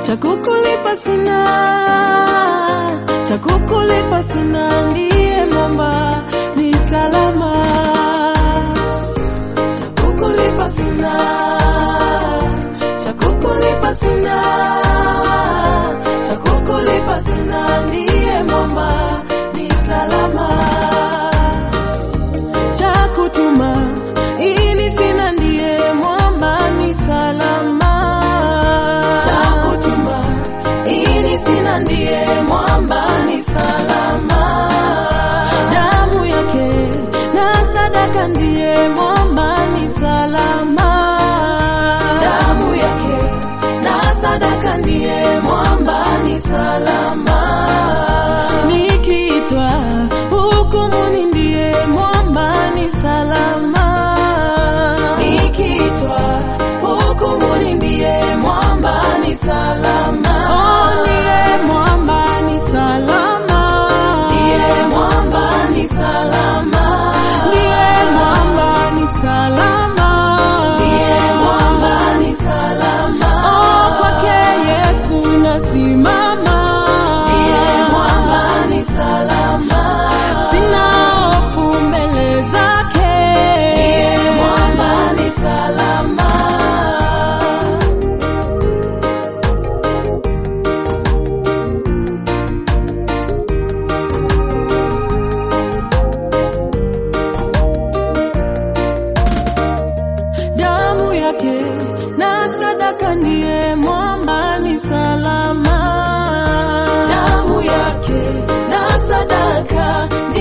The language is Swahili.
cha kukulipa sina, cha kukulipa sina, ndiye mwamba ni salama. Cha kukulipa sina, cha kukulipa sina, cha kukulipa sina, ndiye mwamba ni salama. Cha kutuma ili sina, ndiye mwamba ni salama. Cha kutuma ili sina, ndiye mwamba ni salama. Damu yake na sadaka, ndiye mwamba ni salama. Damu yake na sadaka, ndiye mwamba ni salama. Nikiitwa hukumuni, ndiye mwamba ni salama. Nikiitwa hukumuni, ndiye mwamba ni salama. Oh, ndiye mwamba ni salama. Ndiye mwamba ni salama. Ndiye mwamba ni salama. Ndiye mwamba ni salama. Oh, kwake Yesu nasimama. Ndiye mwamba ni salama. Sina hofu mbele zake. Ndiye mwamba ni salama. Damu yake na sadaka, ndiye mwamba ni salama. Damu yake na sadaka,